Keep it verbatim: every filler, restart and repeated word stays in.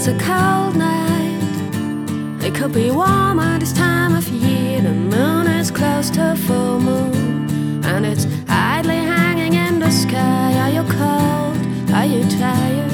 It's a cold night. It could be warmer this time of year. The moon is close to full moon, and it's idly hanging in the sky. Are you cold? Are you tired?